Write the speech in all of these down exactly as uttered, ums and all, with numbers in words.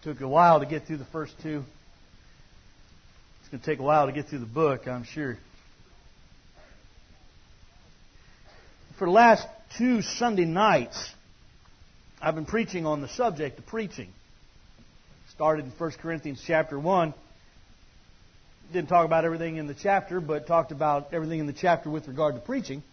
Took a while to get through the first two. It's going to take a while to get through the book, I'm sure. For the last two Sunday nights, I've been preaching on the subject of preaching. Started in First Corinthians chapter one. Didn't talk about everything in the chapter, but talked about everything in the chapter with regard to preaching.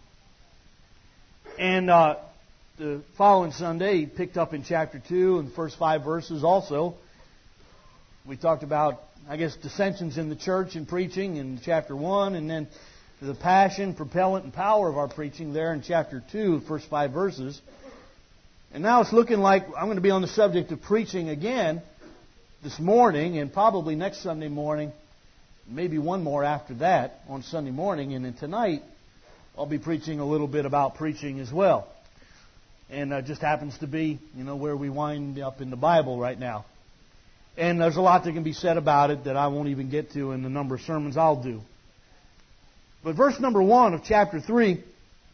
And uh, the following Sunday, he picked up in chapter two and the first five verses also. We talked about, I guess, dissensions in the church and preaching in chapter one, and then the passion, propellant, and power of our preaching there in chapter two, the first five verses. And now it's looking like I'm going to be on the subject of preaching again this morning, and probably next Sunday morning, maybe one more after that on Sunday morning, and then tonight I'll be preaching a little bit about preaching as well. And it just happens to be, you know, where we wind up in the Bible right now. And there's a lot that can be said about it that I won't even get to in the number of sermons I'll do. But verse number one of chapter three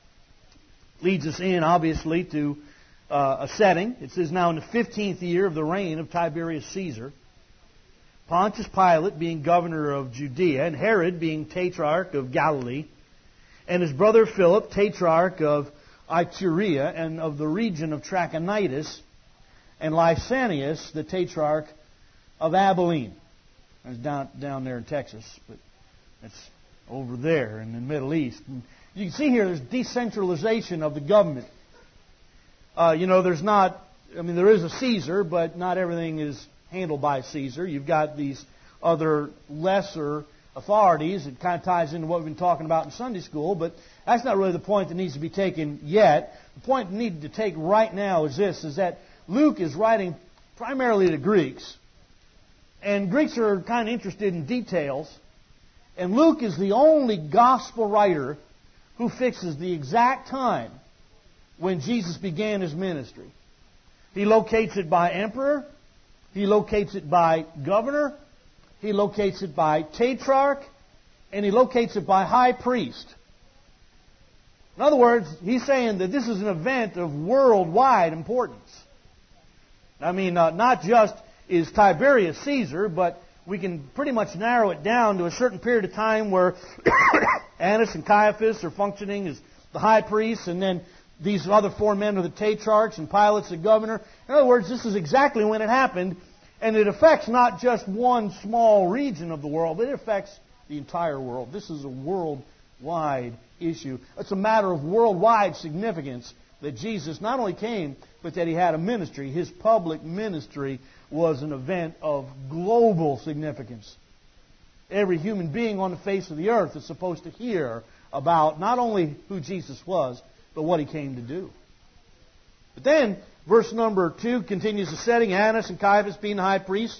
leads us in, obviously, to uh, a setting. It says, now in the fifteenth year of the reign of Tiberius Caesar, Pontius Pilate being governor of Judea, and Herod being tetrarch of Galilee, and his brother Philip, tetrarch of Iturea and of the region of Trachonitis, and Lysanias, the tetrarch of Abilene. That's down, down there in Texas, but it's over there in the Middle East. And you can see here there's decentralization of the government. Uh, you know, there's not, I mean, there is a Caesar, but not everything is handled by Caesar. You've got these other lesser authorities. It kind of ties into what we've been talking about in Sunday school, but that's not really the point that needs to be taken yet. The point we need to take right now is this, is that Luke is writing primarily to Greeks. And Greeks are kind of interested in details. And Luke is the only gospel writer who fixes the exact time when Jesus began His ministry. He locates it by emperor. He locates it by governor. He locates it by tetrarch. And he locates it by high priest. In other words, he's saying that this is an event of worldwide importance. I mean, uh, not just is Tiberius Caesar, but we can pretty much narrow it down to a certain period of time where Annas and Caiaphas are functioning as the high priests, and then these other four men are the tetrarchs, and Pilate's the governor. In other words, this is exactly when it happened, and it affects not just one small region of the world, but it affects the entire world. This is a worldwide issue. It's a matter of worldwide significance that Jesus not only came, but that He had a ministry. His public ministry was an event of global significance. Every human being on the face of the earth is supposed to hear about not only who Jesus was, but what He came to do. But then, verse number two continues the setting, Annas and Caiaphas being the high priests.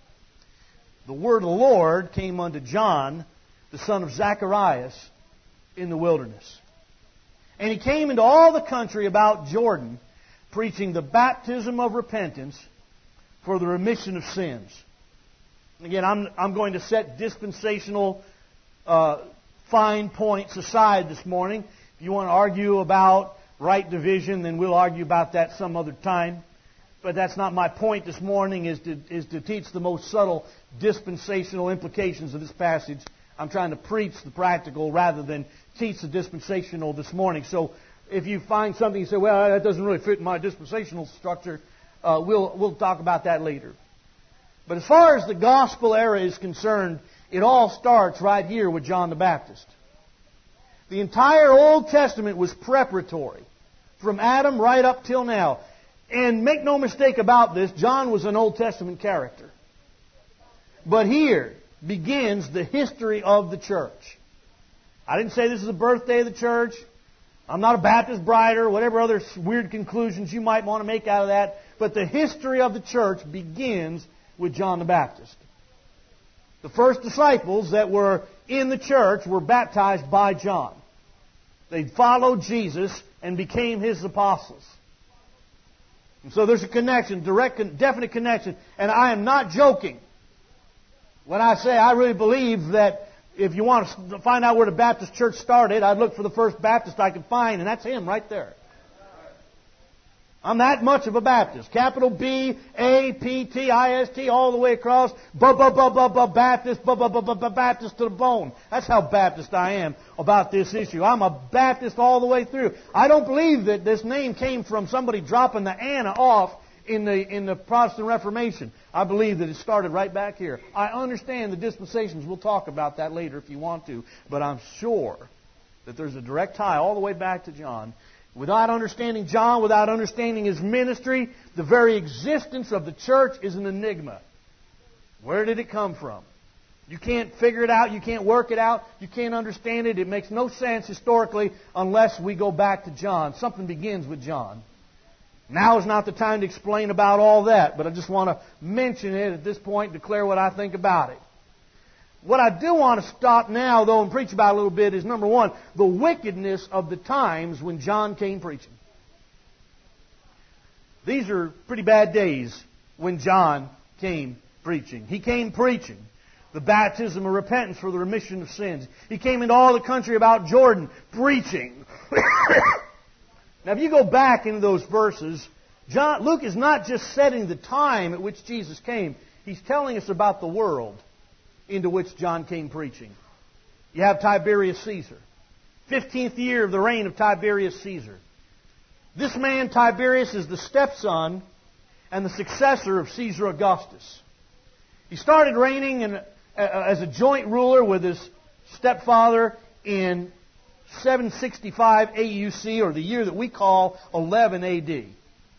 The word of the Lord came unto John, the son of Zacharias, in the wilderness. And he came into all the country about Jordan, preaching the baptism of repentance for the remission of sins. Again, I'm, I'm going to set dispensational uh, fine points aside this morning. If you want to argue about right division, then we'll argue about that some other time. But that's not my point this morning, is to, is to teach the most subtle dispensational implications of this passage. I'm trying to preach the practical rather than teach the dispensational this morning. So if you find something you say, well, that doesn't really fit in my dispensational structure, uh, we'll, we'll talk about that later. But as far as the gospel era is concerned, it all starts right here with John the Baptist. The entire Old Testament was preparatory, from Adam right up till now. And make no mistake about this, John was an Old Testament character. But here begins the history of the church. I didn't say this is the birthday of the church. I'm not a Baptist bride or whatever other weird conclusions you might want to make out of that. But the history of the church begins with John the Baptist. The first disciples that were in the church were baptized by John. They followed Jesus and became His apostles. And so there's a connection, direct, definite connection. And I am not joking when I say I really believe that if you want to find out where the Baptist church started, I'd look for the first Baptist I could find, and that's him right there. I'm that much of a Baptist. Capital B, A, P, T, I, S, T, all the way across. Bu, bu, bu, bu, bu, Baptist, bu, bu, bu, bu, bu, Baptist to the bone. That's how Baptist I am about this issue. I'm a Baptist all the way through. I don't believe that this name came from somebody dropping the Anna off in the in the Protestant Reformation. I believe that it started right back here. I understand the dispensations. We'll talk about that later if you want to. But I'm sure that there's a direct tie all the way back to John. Without understanding John, without understanding his ministry, the very existence of the church is an enigma. Where did it come from? You can't figure it out. You can't work it out. You can't understand it. It makes no sense historically unless we go back to John. Something begins with John. Now is not the time to explain about all that, but I just want to mention it at this point, declare what I think about it. What I do want to stop now, though, and preach about a little bit is, number one, the wickedness of the times when John came preaching. These are pretty bad days when John came preaching. He came preaching the baptism of repentance for the remission of sins. He came into all the country about Jordan preaching. Now, if you go back into those verses, John, Luke is not just setting the time at which Jesus came. He's telling us about the world into which John came preaching. You have Tiberius Caesar. fifteenth year of the reign of Tiberius Caesar. This man, Tiberius, is the stepson and the successor of Caesar Augustus. He started reigning in, uh, as a joint ruler with his stepfather in seven sixty-five A U C, or the year that we call eleven A D.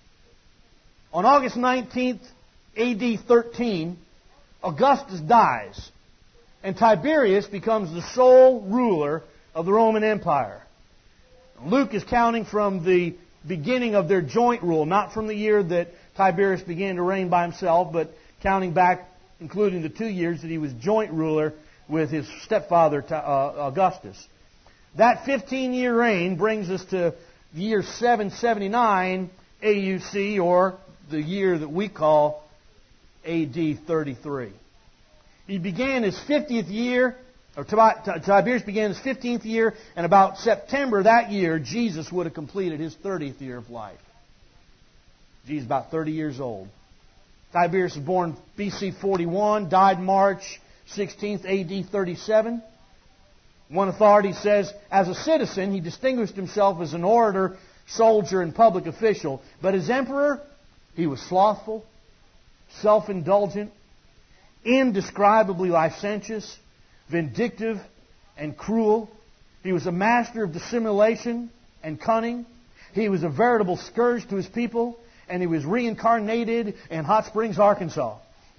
On August nineteenth, A D thirteen, Augustus dies, and Tiberius becomes the sole ruler of the Roman Empire. Luke is counting from the beginning of their joint rule, not from the year that Tiberius began to reign by himself, but counting back, including the two years that he was joint ruler with his stepfather Augustus. That fifteen-year reign brings us to the year seven seventy-nine A U C, or the year that we call A D thirty-three. He began his fiftieth year, or Tiberius began his fifteenth year, and about September that year, Jesus would have completed his thirtieth year of life. Jesus is about thirty years old. Tiberius was born B C forty-one, died March sixteenth, A D thirty-seven. One authority says, as a citizen, he distinguished himself as an orator, soldier, and public official. But as emperor, he was slothful, self-indulgent, indescribably licentious, vindictive, and cruel. He was a master of dissimulation and cunning. He was a veritable scourge to his people, and he was reincarnated in Hot Springs, Arkansas.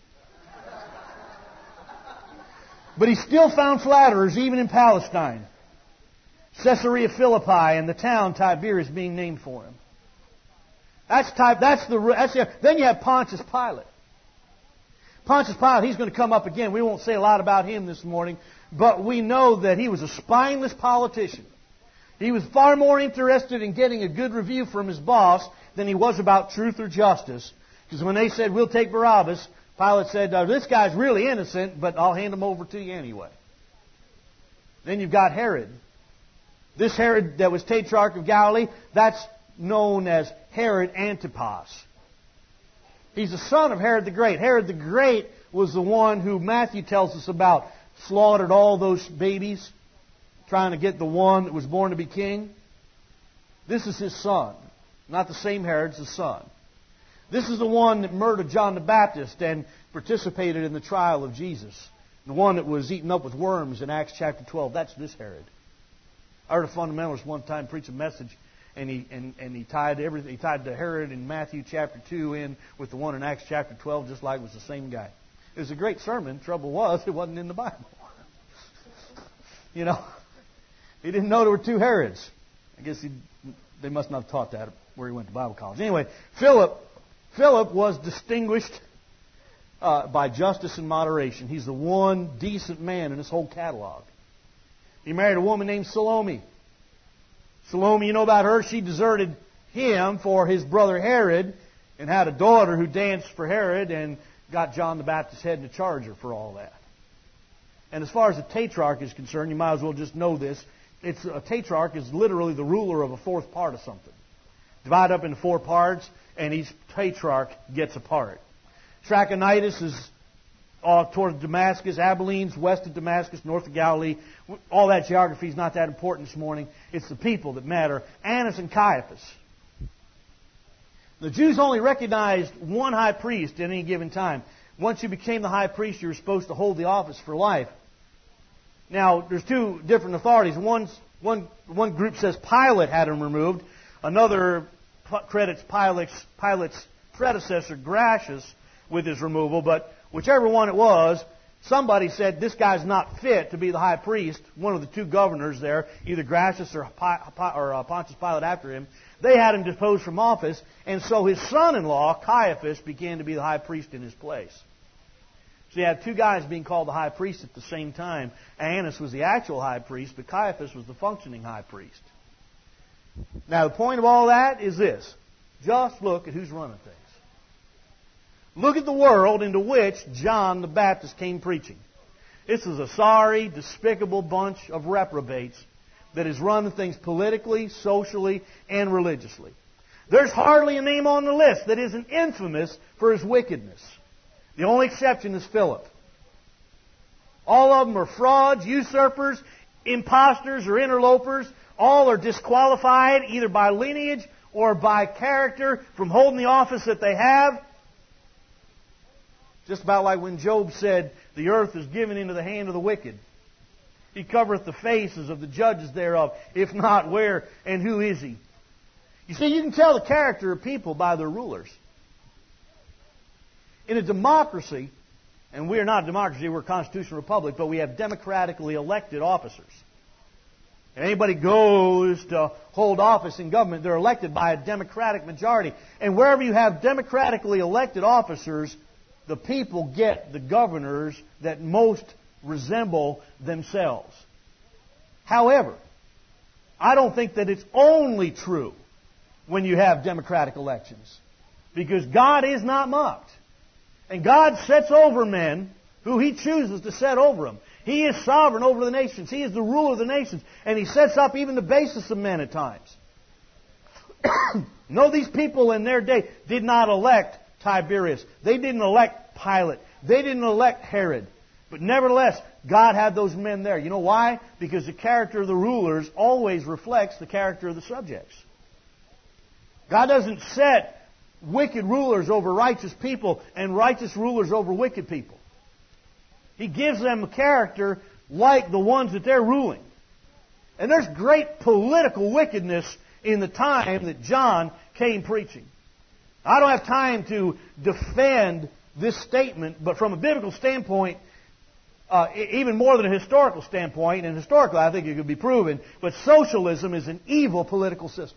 But he still found flatterers even in Palestine. Caesarea Philippi and the town Tiberias being named for him. That's type. That's the. That's the then you have Pontius Pilate. Pontius Pilate, he's going to come up again. We won't say a lot about him this morning, but we know that he was a spineless politician. He was far more interested in getting a good review from his boss than he was about truth or justice. Because when they said, we'll take Barabbas, Pilate said, oh, this guy's really innocent, but I'll hand him over to you anyway. Then you've got Herod. This Herod that was Tetrarch of Galilee, that's known as Herod Antipas. He's the son of Herod the Great. Herod the Great was the one who Matthew tells us about, slaughtered all those babies, trying to get the one that was born to be king. This is his son. Not the same Herod, it's his son. This is the one that murdered John the Baptist and participated in the trial of Jesus. The one that was eaten up with worms in Acts chapter twelve. That's this Herod. I heard a fundamentalist one time preach a message, and he and, and he tied everything. He tied the Herod in Matthew chapter two in with the one in Acts chapter twelve, just like it was the same guy. It was a great sermon. Trouble was, it wasn't in the Bible. You know, he didn't know there were two Herods. I guess he, they must not have taught that where he went to Bible college. Anyway, Philip, Philip was distinguished uh, by justice and moderation. He's the one decent man in his whole catalog. He married a woman named Salome. Salome, you know about her, she deserted him for his brother Herod and had a daughter who danced for Herod and got John the Baptist's head in a charger for all that. And as far as a tetrarch is concerned, you might as well just know this. It's, a tetrarch is literally the ruler of a fourth part of something. divided up into four parts, and each tetrarch gets a part. Trachonitis is uh, toward Damascus. Abilene's west of Damascus, north of Galilee. All that geography is not that important this morning. It's the people that matter. Annas and Caiaphas. The Jews only recognized one high priest at any given time. Once you became the high priest, you were supposed to hold the office for life. Now, there's two different authorities. One's, one, one group says Pilate had him removed. Another credits Pilate's, Pilate's predecessor, Gracious, with his removal. But whichever one it was, somebody said this guy's not fit to be the high priest. One of the two governors there, either Gracious or, or Pontius Pilate after him, they had him deposed from office. And so his son-in-law, Caiaphas, began to be the high priest in his place. So you had two guys being called the high priest at the same time. Annas was the actual high priest, but Caiaphas was the functioning high priest. Now, the point of all that is this. Just look at who's running things. Look at the world into which John the Baptist came preaching. This is a sorry, despicable bunch of reprobates that is running things politically, socially, and religiously. There's hardly a name on the list that isn't infamous for his wickedness. The only exception is Philip. All of them are frauds, usurpers, imposters, or interlopers. All are disqualified either by lineage or by character from holding the office that they have. Just about like when Job said, the earth is given into the hand of the wicked. He covereth the faces of the judges thereof. If not, where and who is he? You see, you can tell the character of people by their rulers. In a democracy, and we are not a democracy, we're a constitutional republic, but we have democratically elected officers. And anybody goes to hold office in government, they're elected by a democratic majority. And wherever you have democratically elected officers, the people get the governors that most resemble themselves. However, I don't think that it's only true when you have democratic elections. Because God is not mocked. And God sets over men who He chooses to set over them. He is sovereign over the nations. He is the ruler of the nations. And He sets up even the basis of men at times. No, these people in their day did not elect Tiberius. They didn't elect Pilate. They didn't elect Herod. But nevertheless, God had those men there. You know why? Because the character of the rulers always reflects the character of the subjects. God doesn't set wicked rulers over righteous people and righteous rulers over wicked people. He gives them a character like the ones that they're ruling. And there's great political wickedness in the time that John came preaching. I don't have time to defend this statement, but from a biblical standpoint, uh, even more than a historical standpoint, and historically I think it could be proven, but socialism is an evil political system.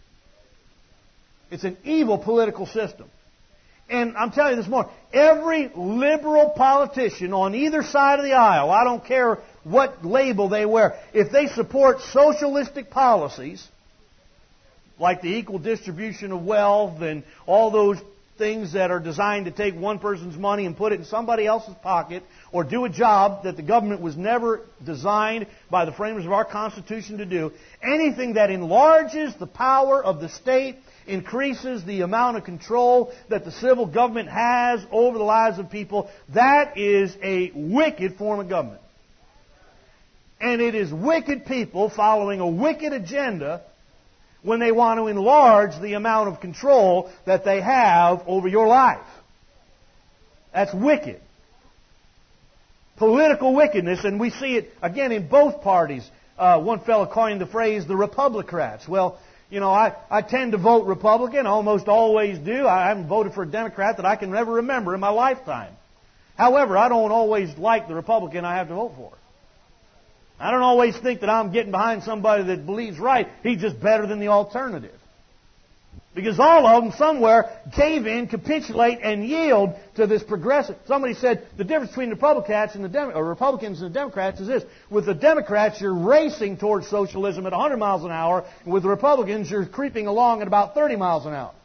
It's an evil political system. And I'm telling you this morning, every liberal politician on either side of the aisle, I don't care what label they wear, if they support socialistic policies, like the equal distribution of wealth and all those things that are designed to take one person's money and put it in somebody else's pocket, or do a job that the government was never designed by the framers of our Constitution to do, anything that enlarges the power of the state, increases the amount of control that the civil government has over the lives of people, that is a wicked form of government. And it is wicked people following a wicked agenda when they want to enlarge the amount of control that they have over your life. That's wicked. Political wickedness, and we see it again in both parties. Uh, one fellow coined the phrase the Republicrats. Well, you know, I, I tend to vote Republican, almost always do. I haven't voted for a Democrat that I can never remember in my lifetime. However, I don't always like the Republican I have to vote for. I don't always think that I'm getting behind somebody that believes right. He's just better than the alternative. Because all of them somewhere cave in, capitulate, and yield to this progressive. Somebody said the difference between the Republicans and the Dem- or Republicans and the Democrats is this. With the Democrats, you're racing towards socialism at one hundred miles an hour. And with the Republicans, you're creeping along at about thirty miles an hour.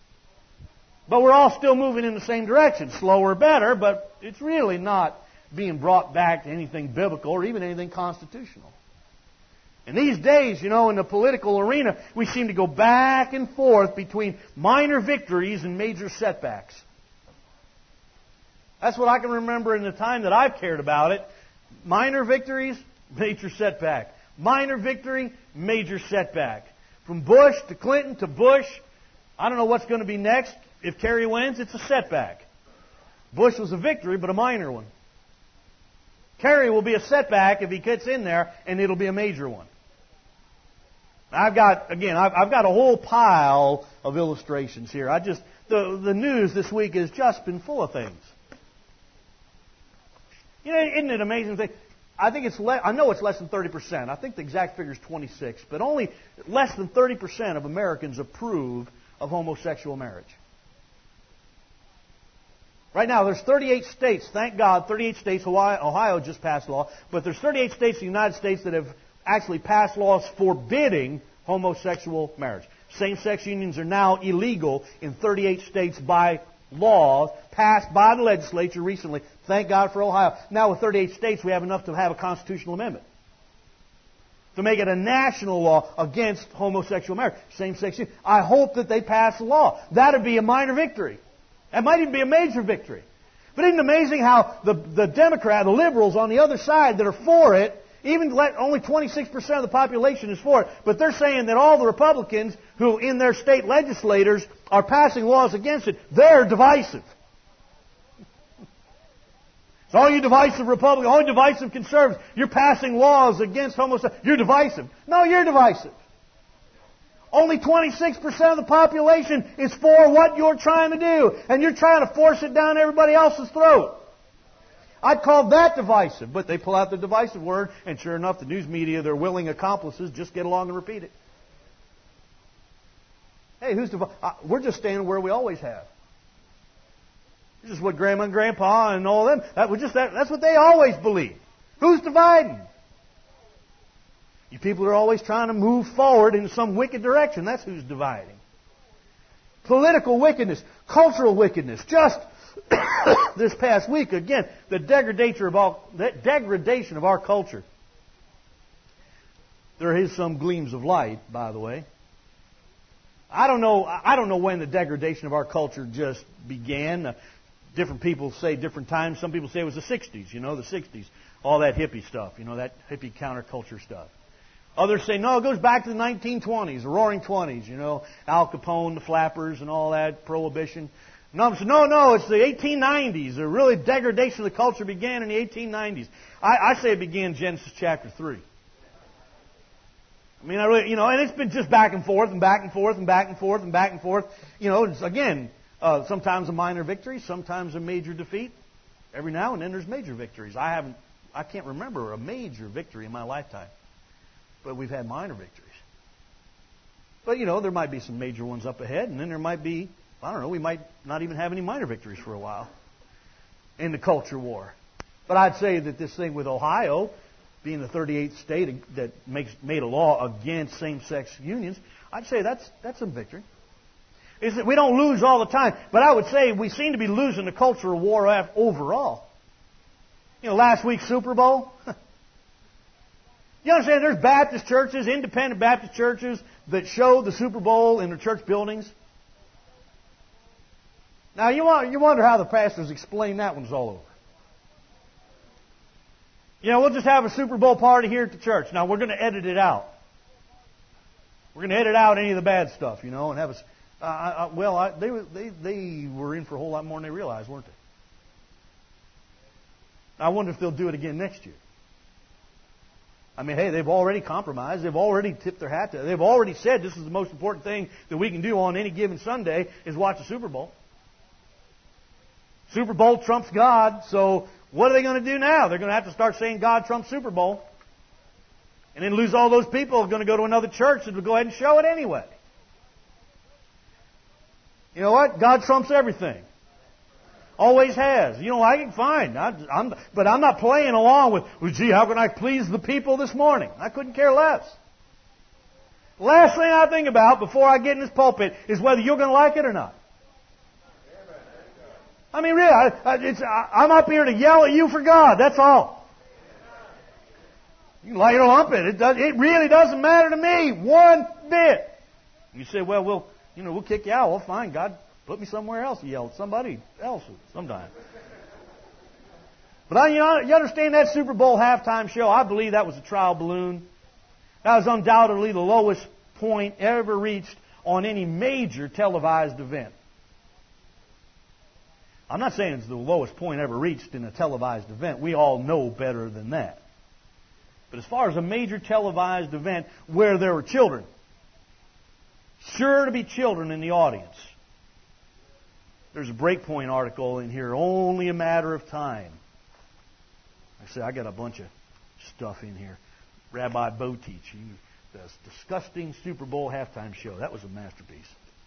But we're all still moving in the same direction. Slower, better, but it's really not being brought back to anything biblical or even anything constitutional. And these days, you know, in the political arena, we seem to go back and forth between minor victories and major setbacks. That's what I can remember in the time that I've cared about it. Minor victories, major setback. Minor victory, major setback. From Bush to Clinton to Bush, I don't know what's going to be next. If Kerry wins, it's a setback. Bush was a victory, but a minor one. Kerry will be a setback if he gets in there, and it'll be a major one. I've got, again, I've, I've got a whole pile of illustrations here. I just, the, the news this week has just been full of things. You know, isn't it an amazing thing? I think it's, le- I know it's less than thirty percent. I think the exact figure is twenty-six. But only less than thirty percent of Americans approve of homosexual marriage. Right now, there's thirty-eight states, thank God, thirty-eight states, Hawaii, Ohio just passed a law, but there's thirty-eight states in the United States that have actually passed laws forbidding homosexual marriage. Same-sex unions are now illegal in thirty-eight states by law, passed by the legislature recently. Thank God for Ohio. Now with thirty-eight states, we have enough to have a constitutional amendment to make it a national law against homosexual marriage. Same-sex unions. I hope that they pass a law. That would be a minor victory. That might even be a major victory. But isn't it amazing how the, the Democrat, the liberals on the other side that are for it, even let only twenty-six percent of the population is for it, but they're saying that all the Republicans who in their state legislators are passing laws against it, they're divisive. So all you divisive Republicans, all you divisive conservatives, you're passing laws against homosexuality. You're divisive. No, you're divisive. Only twenty-six percent of the population is for what you're trying to do, and you're trying to force it down everybody else's throat. I'd call that divisive, but they pull out the divisive word, and sure enough, the news media, their willing accomplices, just get along and repeat it. Hey, who's divisive? Uh, we're just staying where we always have. This is what Grandma and Grandpa and all them, that was just that, that's what they always believe. Who's dividing? You people are always trying to move forward in some wicked direction. That's who's dividing. Political wickedness, cultural wickedness. Just this past week, again, the degradation of all, the degradation of our culture. There is some gleams of light, by the way. I don't know. I don't know when the degradation of our culture just began. Uh, different people say different times. Some people say it was the sixties. You know, the sixties, all that hippie stuff. You know, that hippie counterculture stuff. Others say, no, it goes back to the nineteen twenties, the Roaring Twenties, you know, Al Capone, the flappers, and all that, Prohibition. And others say, no, no, it's the eighteen nineties. The really degradation of the culture began in the eighteen nineties. I, I say it began in Genesis chapter three. I mean, I really, you know, and it's been just back and forth and back and forth and back and forth and back and forth. You know, it's, again, uh, sometimes a minor victory, sometimes a major defeat. Every now and then there's major victories. I haven't, I can't remember a major victory in my lifetime. But we've had minor victories. But, you know, there might be some major ones up ahead, and then there might be, I don't know, we might not even have any minor victories for a while in the culture war. But I'd say that this thing with Ohio, being the thirty-eighth state that makes made a law against same-sex unions, I'd say that's that's a victory. Is that we don't lose all the time, but I would say we seem to be losing the cultural war overall. You know, last week's Super Bowl. You understand there's Baptist churches, independent Baptist churches, that show the Super Bowl in their church buildings. Now, you want, you wonder how the pastors explain that one's all over. You know, we'll just have a Super Bowl party here at the church. Now, we're going to edit it out. We're going to edit out any of the bad stuff, you know, and have a... Uh, uh, well, I, they, they, they were in for a whole lot more than they realized, weren't they? I wonder if they'll do it again next year. I mean, hey, they've already compromised. They've already tipped their hat to it. They've already said this is the most important thing that we can do on any given Sunday is watch the Super Bowl. Super Bowl trumps God, so what are they going to do now? They're going to have to start saying God trumps Super Bowl. And then lose all those people who are going to go to another church that will go ahead and show it anyway. You know what? God trumps everything. Always has. You don't like it? Fine. I, I'm, but I'm not playing along with, well, gee, how can I please the people this morning? I couldn't care less. The last thing I think about before I get in this pulpit is whether you're going to like it or not. I mean, really, I, I, it's, I, I'm up here to yell at you for God. That's all. You can light or lump it. It, does, it really doesn't matter to me one bit. You say, well, we'll, you know, we'll kick you out. Well, fine. God, put me somewhere else. You yell at somebody else sometime. But I, you know, you understand that Super Bowl halftime show? I believe that was a trial balloon. That was undoubtedly the lowest point ever reached on any major televised event. I'm not saying it's the lowest point ever reached in a televised event. We all know better than that. But as far as a major televised event where there were children, sure to be children in the audience, there's a Breakpoint article in here, Only a Matter of Time. I say, I got a bunch of stuff in here. Rabbi Botich, the disgusting Super Bowl halftime show. That was a masterpiece.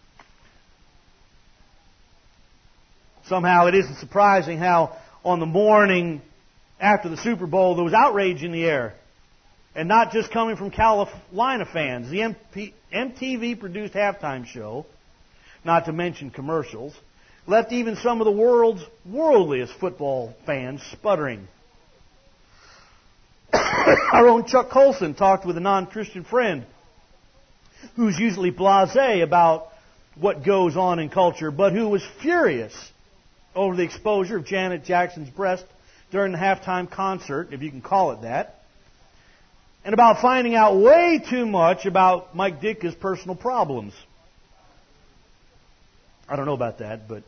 Somehow it isn't surprising how on the morning after the Super Bowl there was outrage in the air. And not just coming from Carolina fans. The M T V-produced halftime show, not to mention commercials, left even some of the world's worldliest football fans sputtering. Our own Chuck Colson talked with a non-Christian friend who's usually blasé about what goes on in culture, but who was furious over the exposure of Janet Jackson's breast during the halftime concert, if you can call it that, and about finding out way too much about Mike Ditka's personal problems. I don't know about that, but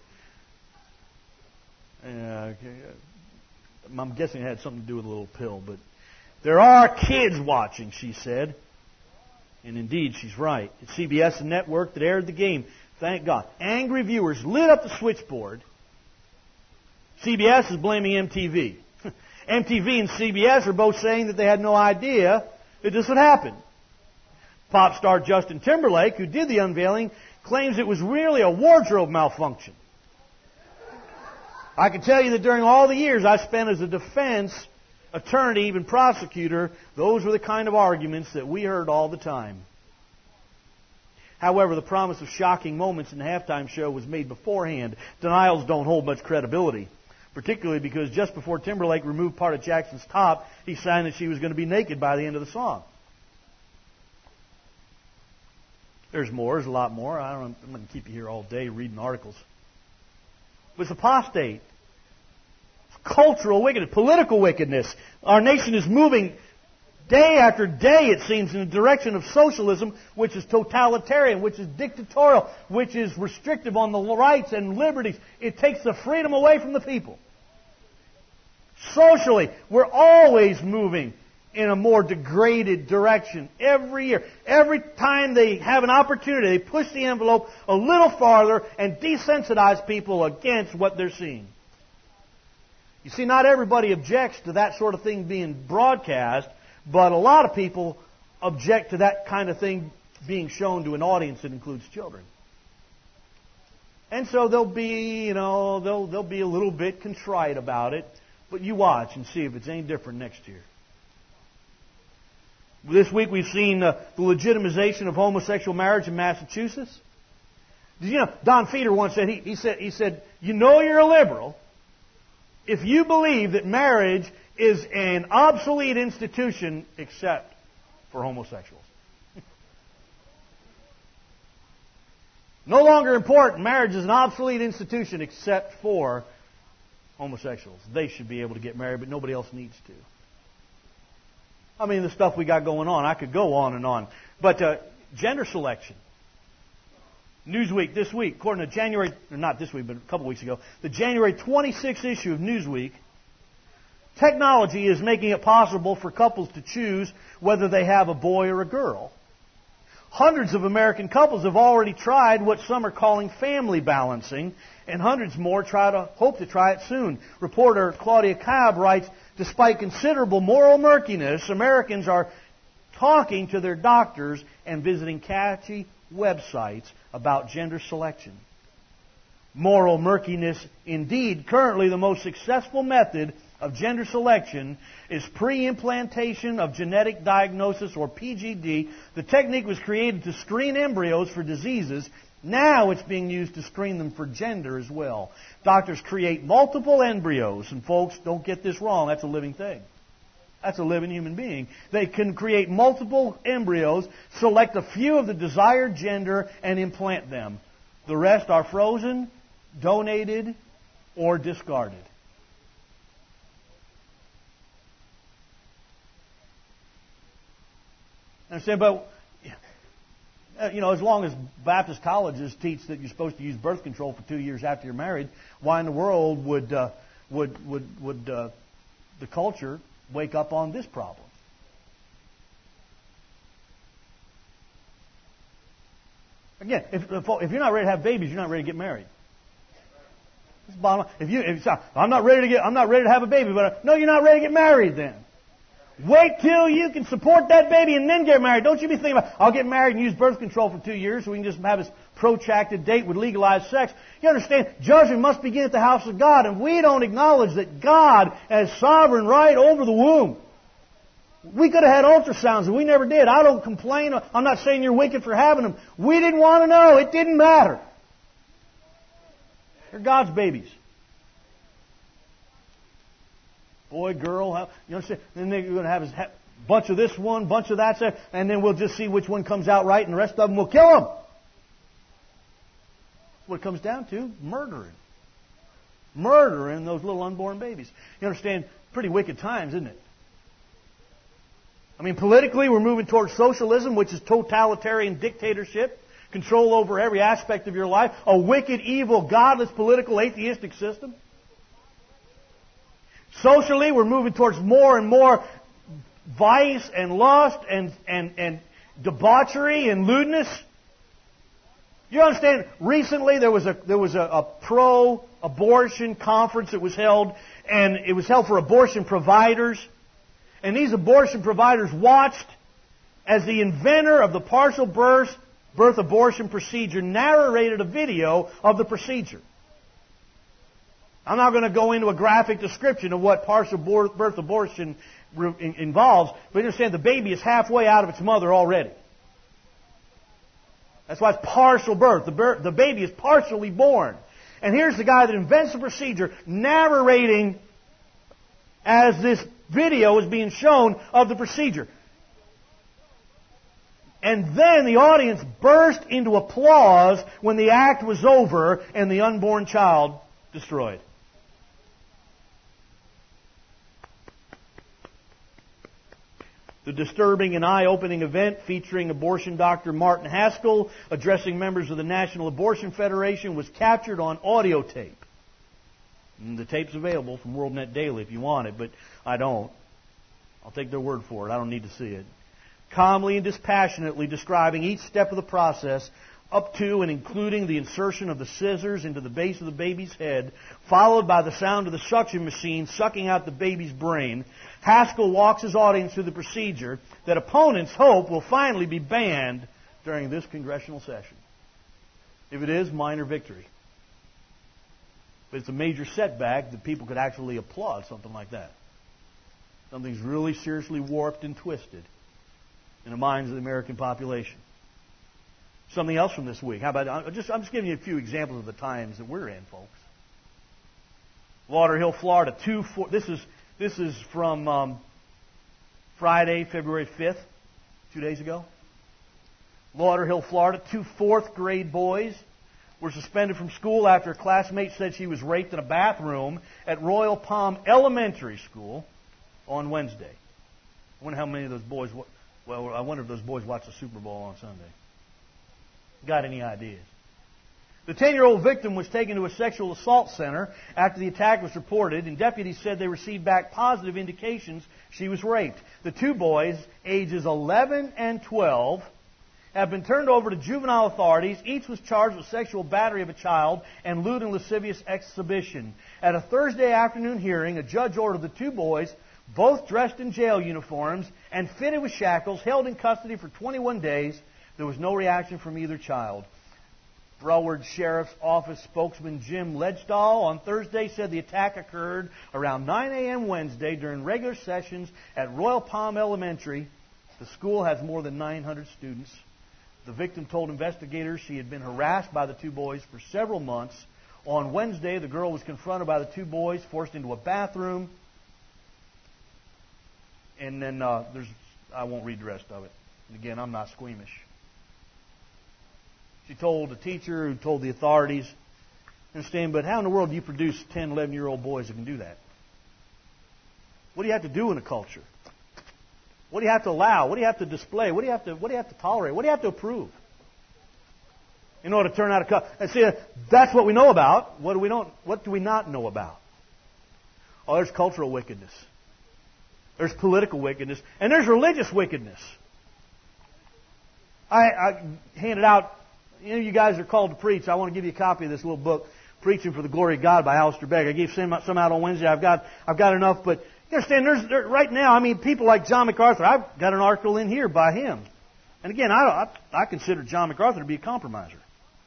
uh, I'm guessing it had something to do with a little pill, but there are kids watching, she said. And indeed, she's right. It's C B S, the network that aired the game. Thank God. Angry viewers lit up the switchboard. C B S is blaming M T V. M T V and C B S are both saying that they had no idea that this would happen. Pop star Justin Timberlake, who did the unveiling, claims it was really a wardrobe malfunction. I can tell you that during all the years I spent as a defense attorney, even prosecutor, those were the kind of arguments that we heard all the time. However, the promise of shocking moments in the halftime show was made beforehand. Denials don't hold much credibility, particularly because just before Timberlake removed part of Jackson's top, he signed that she was going to be naked by the end of the song. There's more. There's a lot more. I don't, I'm going to keep you here all day reading articles. It was apostate. Cultural wickedness, political wickedness. Our nation is moving day after day, it seems, in the direction of socialism, which is totalitarian, which is dictatorial, which is restrictive on the rights and liberties. It takes the freedom away from the people. Socially, we're always moving in a more degraded direction every year. Every time they have an opportunity, they push the envelope a little farther and desensitize people against what they're seeing. You see, not everybody objects to that sort of thing being broadcast, but a lot of people object to that kind of thing being shown to an audience that includes children. And so they'll be, you know, they'll they'll be a little bit contrite about it, but you watch and see if it's any different next year. This week we've seen uh, the legitimization of homosexual marriage in Massachusetts. Did you know, Don Feeder once said, he, he said, he said, you know you're a liberal if you believe that marriage is an obsolete institution except for homosexuals. No longer important. Marriage is an obsolete institution except for homosexuals. They should be able to get married, but nobody else needs to. I mean, the stuff we got going on, I could go on and on. But uh, gender selection. Newsweek this week, according to January, or not this week, but a couple weeks ago, the January twenty-sixth issue of Newsweek, technology is making it possible for couples to choose whether they have a boy or a girl. Hundreds of American couples have already tried what some are calling family balancing, and hundreds more try to hope to try it soon. Reporter Claudia Cobb writes, despite considerable moral murkiness, Americans are talking to their doctors and visiting catchy websites about gender selection. Moral murkiness indeed. Currently, the most successful method of gender selection is pre-implantation of genetic diagnosis, or P G D. The technique was created to screen embryos for diseases. Now it's being used to screen them for gender as well. Doctors create multiple embryos, and folks, don't get this wrong, that's a living thing. That's a living human being. They can create multiple embryos, select a few of the desired gender, and implant them. The rest are frozen, donated, or discarded. Understand? But, you know, as long as Baptist colleges teach that you're supposed to use birth control for two years after you're married, why in the world would uh, would would would uh, the culture wake up on this problem? Again, if, if you're not ready to have babies, you're not ready to get married. That's the bottom line. If you, if, I'm not ready to get, I'm not ready to have a baby, but uh, no, you're not ready to get married then. Wait till you can support that baby and then get married. Don't you be thinking about, I'll get married and use birth control for two years so we can just have this protracted date with legalized sex. You understand, judgment must begin at the house of God, and we don't acknowledge that God has sovereign right over the womb. We could have had ultrasounds, and we never did. I don't complain. I'm not saying you're wicked for having them. We didn't want to know. It didn't matter. They're God's babies. Boy, girl, you understand? Then they're going to have a bunch of this one, bunch of that, and then we'll just see which one comes out right, and the rest of them we'll kill them. That's what it comes down to, murdering. Murdering those little unborn babies. You understand? Pretty wicked times, isn't it? I mean, politically, we're moving towards socialism, which is totalitarian dictatorship, control over every aspect of your life, a wicked, evil, godless, political, atheistic system. Socially, we're moving towards more and more vice and lust and, and, and debauchery and lewdness. You understand? Recently, there was a there was a, a pro-abortion conference that was held, and it was held for abortion providers. And these abortion providers watched as the inventor of the partial birth, birth abortion procedure narrated a video of the procedure. I'm not going to go into a graphic description of what partial birth abortion involves, but understand the baby is halfway out of its mother already. That's why it's partial birth. The, birth, the baby is partially born. And here's the guy that invents the procedure narrating as this video is being shown of the procedure. And then the audience burst into applause when the act was over and the unborn child destroyed. The disturbing and eye-opening event featuring abortion doctor Martin Haskell addressing members of the National Abortion Federation was captured on audio tape. And the tape's available from WorldNet Daily if you want it, but I don't. I'll take their word for it. I don't need to see it. Calmly and dispassionately describing each step of the process up to and including the insertion of the scissors into the base of the baby's head, followed by the sound of the suction machine sucking out the baby's brain, Haskell walks his audience through the procedure that opponents hope will finally be banned during this congressional session. If it is, minor victory. But it's a major setback that people could actually applaud something like that. Something's really seriously warped and twisted in the minds of the American population. Something else from this week. How about I'm just I'm just giving you a few examples of the times that we're in, folks. Lauderhill, Florida. Two four. This is this is from um, Friday, February fifth, two days ago. Lauderhill, Florida. Two fourth grade boys were suspended from school after a classmate said she was raped in a bathroom at Royal Palm Elementary School on Wednesday. I wonder how many of those boys. Well, I wonder if those boys watched the Super Bowl on Sunday. Got any ideas? The ten-year-old victim was taken to a sexual assault center after the attack was reported, and deputies said they received back positive indications she was raped. The two boys, ages eleven and twelve, have been turned over to juvenile authorities. Each was charged with sexual battery of a child and lewd and lascivious exhibition. At a Thursday afternoon hearing, a judge ordered the two boys, both dressed in jail uniforms and fitted with shackles, held in custody for twenty-one days. There was no reaction from either child. Broward Sheriff's Office spokesman Jim Ledgdahl on Thursday said the attack occurred around nine a.m. Wednesday during regular sessions at Royal Palm Elementary. The school has more than nine hundred students. The victim told investigators she had been harassed by the two boys for several months. On Wednesday, the girl was confronted by the two boys, forced into a bathroom. And then uh, there's, I won't read the rest of it. And again, I'm not squeamish. She told the teacher, who told the authorities, understand, but how in the world do you produce ten, eleven-year-old boys that can do that? What do you have to do in a culture? What do you have to allow? What do you have to display? What do you have to, what do you have to tolerate? What do you have to approve? In order to turn out a couple. And see, that's what we know about. What do we don't, what do we not know about? Oh, there's cultural wickedness. There's political wickedness. And there's religious wickedness. I, I handed out, you know, you guys are called to preach. I want to give you a copy of this little book, Preaching for the Glory of God by Alistair Begg. I gave some, some out on Wednesday. I've got, I've got enough, but you understand, there's, there, right now, I mean, people like John MacArthur, I've got an article in here by him. And again, I, I, I consider John MacArthur to be a compromiser.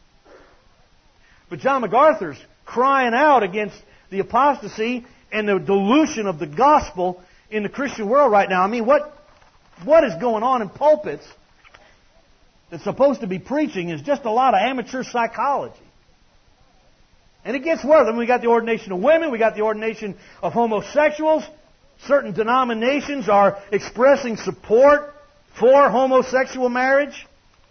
But John MacArthur's crying out against the apostasy and the dilution of the gospel in the Christian world right now. I mean, what what is going on in pulpits that's supposed to be preaching is just a lot of amateur psychology. And it gets worse. I mean, we got the ordination of women, we got the ordination of homosexuals. Certain denominations are expressing support for homosexual marriage.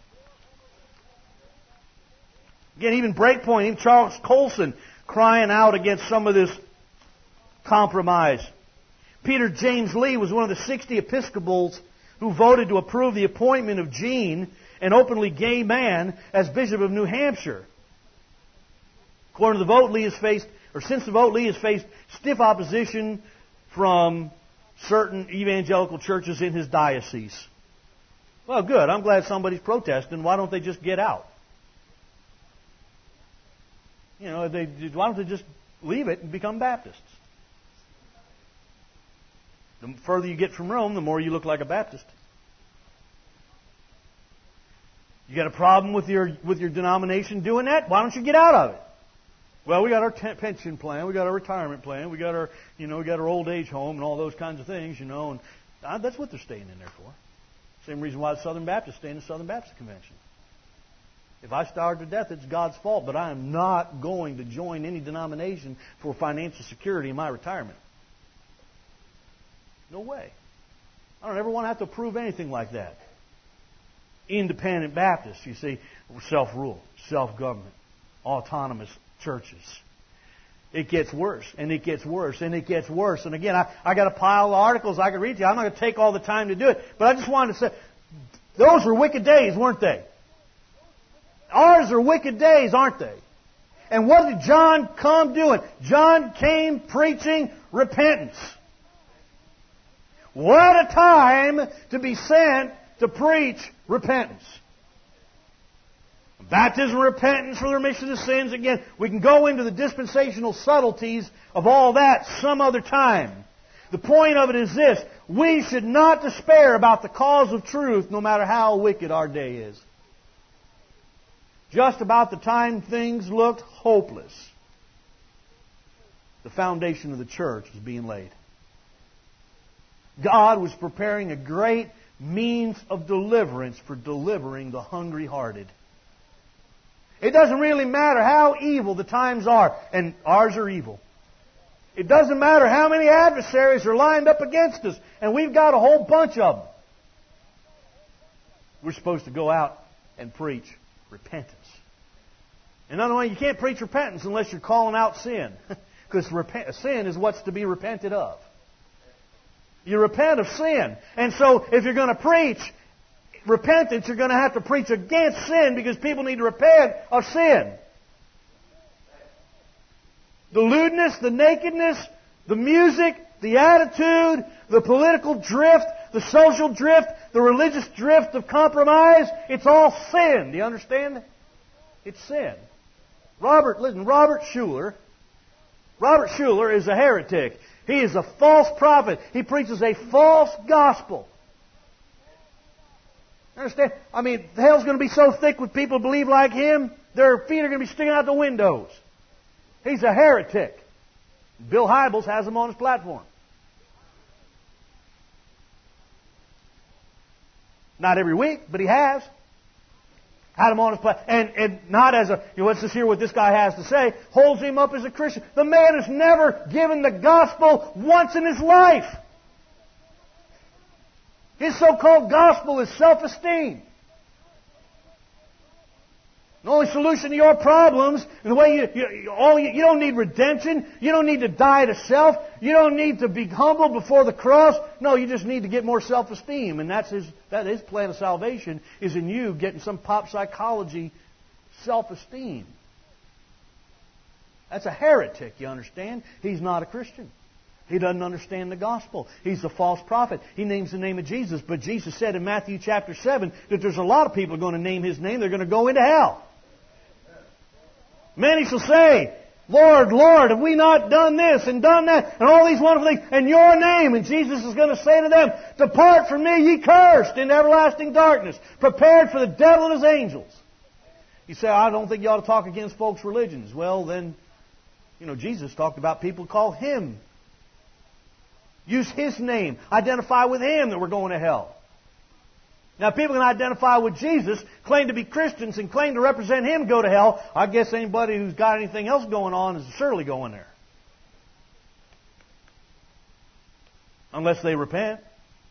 Again, even Breakpoint, even Charles Colson crying out against some of this compromise. Peter James Lee was one of the sixty Episcopals who voted to approve the appointment of Gene, an openly gay man, as Bishop of New Hampshire. According to the vote, Lee has faced, or since the vote, Lee has faced stiff opposition from certain evangelical churches in his diocese. Well, good. I'm glad somebody's protesting. Why don't they just get out? You know, they, why don't they just leave it and become Baptists? The further you get from Rome, the more you look like a Baptist. You got a problem with your with your denomination doing that? Why don't you get out of it? Well, we got our t- pension plan, we got our retirement plan, we got our you know we got our old age home and all those kinds of things, you know, and uh, that's what they're staying in there for. Same reason why the Southern Baptists stay in the Southern Baptist Convention. If I starve to death, it's God's fault, but I am not going to join any denomination for financial security in my retirement. No way. I don't ever want to have to prove anything like that. Independent Baptists, you see, self-rule, self-government, autonomous churches. It gets worse, and it gets worse, and it gets worse. And again, I, I got a pile of articles I could read to you. I'm not going to take all the time to do it, but I just wanted to say, those were wicked days, weren't they? Ours are wicked days, aren't they? And what did John come doing? John came preaching repentance. What a time to be sent to preach repentance. Baptism, repentance for the remission of sins. Again, we can go into the dispensational subtleties of all that some other time. The point of it is this: we should not despair about the cause of truth, no matter how wicked our day is. Just about the time things looked hopeless, the foundation of the church was being laid. God was preparing a great means of deliverance for delivering the hungry-hearted. It doesn't really matter how evil the times are, and ours are evil. It doesn't matter how many adversaries are lined up against us, and we've got a whole bunch of them. We're supposed to go out and preach repentance. In other words, you can't preach repentance unless you're calling out sin. Because repent, sin is what's to be repented of. You repent of sin. And so if you're going to preach repentance, you're going to have to preach against sin, because people need to repent of sin. The lewdness, the nakedness, the music, the attitude, the political drift, the social drift, the religious drift of compromise, it's all sin. Do you understand? It's sin. Robert, listen, Robert Schuller, Robert Schuller is a heretic. He is a false prophet. He preaches a false gospel. Understand? I mean, the hell's going to be so thick with people who believe like him, their feet are going to be sticking out the windows. He's a heretic. Bill Hybels has him on his platform. Not every week, but he has. Had him on his platform. And, and not as a, you know, let's just hear what this guy has to say, holds him up as a Christian. The man has never given the gospel once in his life. His so-called gospel is self-esteem. The only solution to your problems, and the way you, you, all you, you don't need redemption, you don't need to die to self, you don't need to be humble before the cross. No, you just need to get more self-esteem, and that's his, that his plan of salvation is in you getting some pop psychology self-esteem. That's a heretic, you understand? He's not a Christian. He doesn't understand the gospel. He's a false prophet. He names the name of Jesus, but Jesus said in Matthew chapter seven that there's a lot of people going to name His name. They're going to go into hell. Many shall say, Lord, Lord, have we not done this and done that and all these wonderful things in your name? And Jesus is going to say to them, depart from me, ye cursed, into everlasting darkness, prepared for the devil and his angels. You say, I don't think you ought to talk against folks' religions. Well, then, you know, Jesus talked about people call Him. Use His name. Identify with Him that we're going to hell. Now, people can identify with Jesus, claim to be Christians, and claim to represent Him go to hell. I guess anybody who's got anything else going on is surely going there. Unless they repent.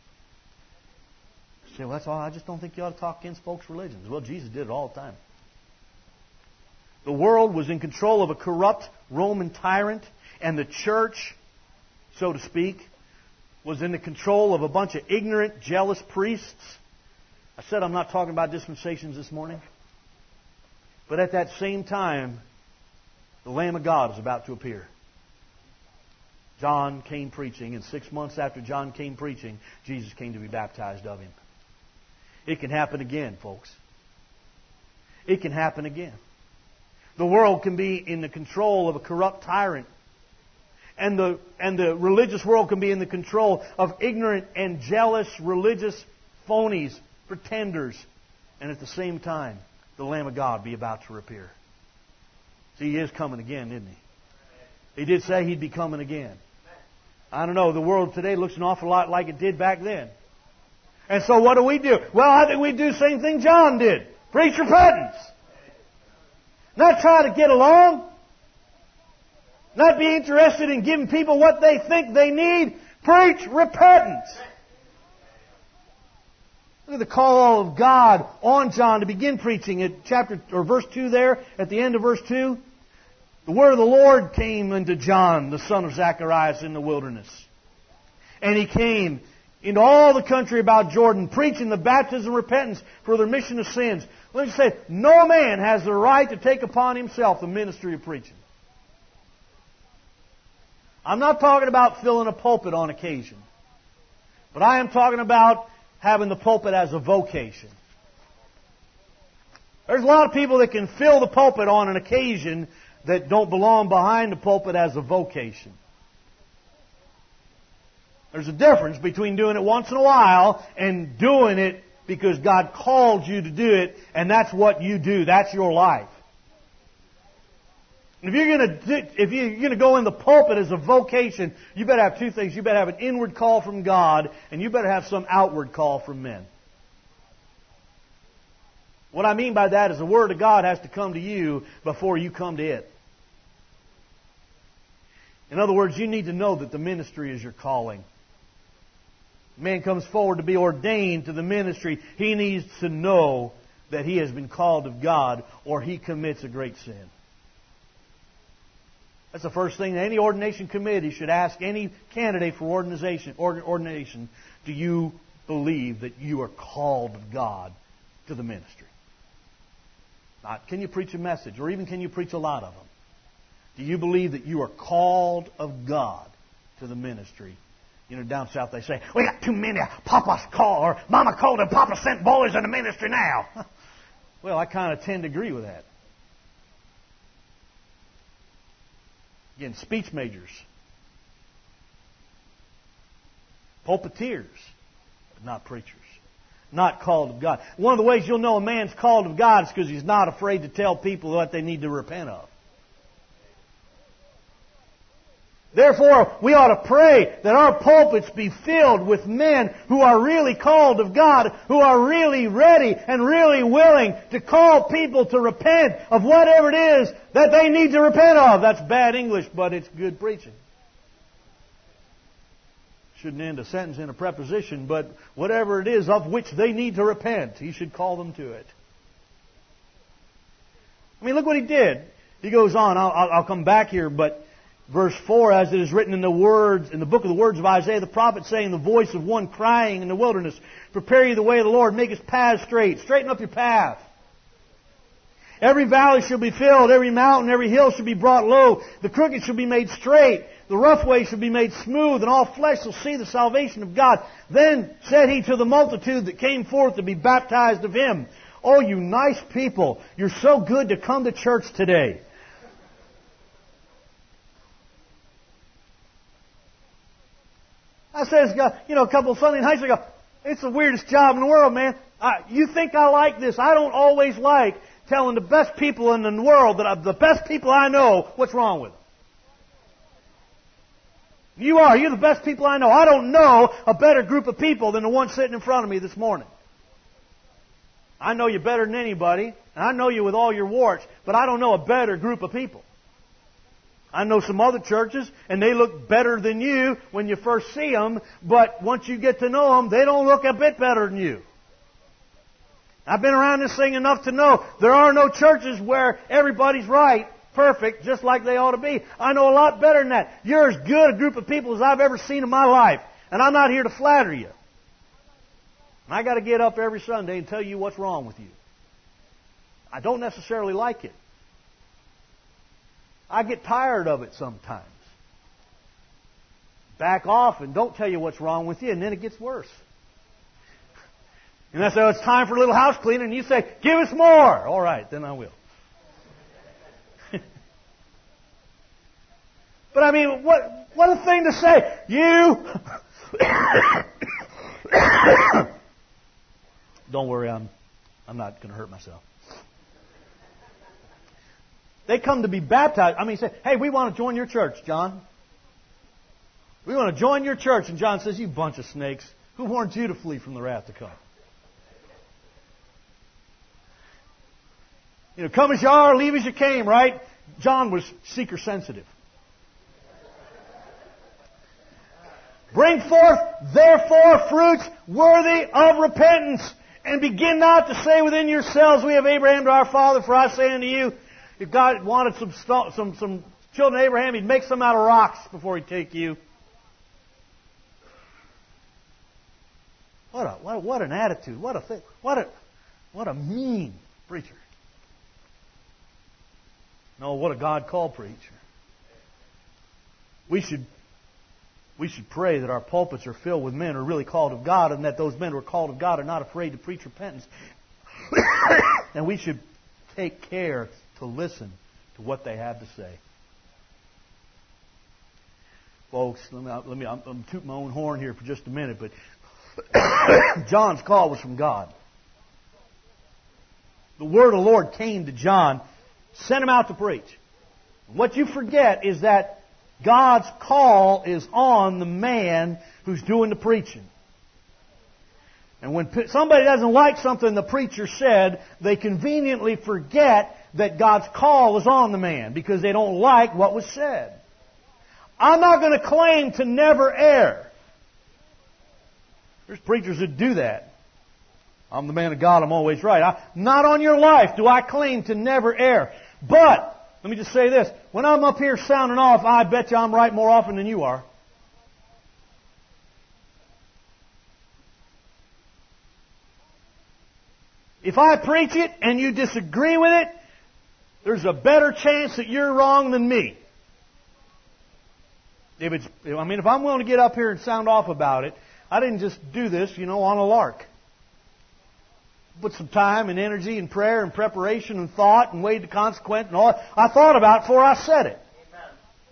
You say, well, that's all. I just don't think you ought to talk against folks' religions. Well, Jesus did it all the time. The world was in control of a corrupt Roman tyrant, and the church, so to speak, was in the control of a bunch of ignorant, jealous priests. I said I'm not talking about dispensations this morning. But at that same time, the Lamb of God is about to appear. John came preaching, and six months after John came preaching, Jesus came to be baptized of Him. It can happen again, folks. It can happen again. The world can be in the control of a corrupt tyrant. And the, and the religious world can be in the control of ignorant and jealous religious phonies, pretenders. And at the same time, the Lamb of God be about to appear. See, He is coming again, isn't He? He did say He'd be coming again. I don't know, the world today looks an awful lot like it did back then. And so what do we do? Well, I think we do the same thing John did. Preach repentance. Not try to get along. Not be interested in giving people what they think they need. Preach repentance. Look at the call of God on John to begin preaching at chapter or verse two there, at the end of verse two. The word of the Lord came unto John, the son of Zacharias, in the wilderness. And he came into all the country about Jordan, preaching the baptism of repentance for the remission of sins. Let me say, no man has the right to take upon himself the ministry of preaching. I'm not talking about filling a pulpit on occasion. But I am talking about having the pulpit as a vocation. There's a lot of people that can fill the pulpit on an occasion that don't belong behind the pulpit as a vocation. There's a difference between doing it once in a while and doing it because God called you to do it, and that's what you do. That's your life. If you're going to if you're going to go in the pulpit as a vocation, you better have two things. You better have an inward call from God, and you better have some outward call from men. What I mean by that is the Word of God has to come to you before you come to it. In other words, you need to know that the ministry is your calling. A man comes forward to be ordained to the ministry, he needs to know that he has been called of God, or he commits a great sin. That's the first thing that any ordination committee should ask any candidate for ordination. Ordination, do you believe that you are called of God to the ministry? Not can you preach a message, or even can you preach a lot of them? Do you believe that you are called of God to the ministry? You know, down south they say, we got too many Papa's call, or Mama called and Papa sent boys in the ministry now. Well, I kind of tend to agree with that. Again, speech majors, pulpiteers, but not preachers. Not called of God. One of the ways you'll know a man's called of God is because he's not afraid to tell people what they need to repent of. Therefore, we ought to pray that our pulpits be filled with men who are really called of God, who are really ready and really willing to call people to repent of whatever it is that they need to repent of. That's bad English, but it's good preaching. Shouldn't end a sentence in a preposition, but whatever it is of which they need to repent, he should call them to it. I mean, look what he did. He goes on. I'll, I'll, I'll come back here, but verse four, as it is written in the words, in the book of the words of Isaiah the prophet, saying, the voice of one crying in the wilderness, prepare ye the way of the Lord, make His path straight. Straighten up your path. Every valley shall be filled, every mountain, every hill shall be brought low. The crooked shall be made straight, the rough way shall be made smooth, and all flesh shall see the salvation of God. Then said he to the multitude that came forth to be baptized of him, oh, you nice people, you're so good to come to church today. I says, you know, a couple of Sunday nights ago, it's the weirdest job in the world, man. I, you think I like this? I don't always like telling the best people in the world that I'm the best people I know what's wrong with them. You are. You're the best people I know. I don't know a better group of people than the one sitting in front of me this morning. I know you better than anybody, and I know you with all your warts, but I don't know a better group of people. I know some other churches, and they look better than you when you first see them, but once you get to know them, they don't look a bit better than you. I've been around this thing enough to know there are no churches where everybody's right, perfect, just like they ought to be. I know a lot better than that. You're as good a group of people as I've ever seen in my life, and I'm not here to flatter you. I got to get up every Sunday and tell you what's wrong with you. I don't necessarily like it. I get tired of it sometimes. Back off and don't tell you what's wrong with you, and then it gets worse. And I say, oh, it's time for a little house cleaning, and you say, give us more. All right, then I will. But I mean, what what a thing to say. You... Don't worry, I'm I'm not going to hurt myself. They come to be baptized. I mean, say, hey, we want to join your church, John. We want to join your church. And John says, you bunch of snakes. Who warned you to flee from the wrath to come? You know, come as you are, leave as you came, right? John was seeker sensitive. Bring forth, therefore, fruits worthy of repentance, and begin not to say within yourselves, we have Abraham to our father, for I say unto you, if God wanted some some some children of Abraham, He'd make some out of rocks before He'd take you. What a what, what an attitude! What a thing! What a what a mean preacher! No, what a God-called preacher! We should we should pray that our pulpits are filled with men who are really called of God, and that those men who are called of God are not afraid to preach repentance. And we should take care to listen to what they have to say. Folks, let me, let me I'm, I'm tooting my own horn here for just a minute, but John's call was from God. The word of the Lord came to John, sent him out to preach. What you forget is that God's call is on the man who's doing the preaching. And when somebody doesn't like something the preacher said, they conveniently forget that God's call is on the man because they don't like what was said. I'm not going to claim to never err. There's preachers that do that. I'm the man of God, I'm always right. I, not on your life do I claim to never err. But, let me just say this. When I'm up here sounding off, I bet you I'm right more often than you are. If I preach it and you disagree with it, there's a better chance that you're wrong than me. If it's, I mean, if I'm willing to get up here and sound off about it, I didn't just do this, you know, on a lark. Put some time and energy and prayer and preparation and thought and weighed the consequence and all. I thought about it before I said it. Amen.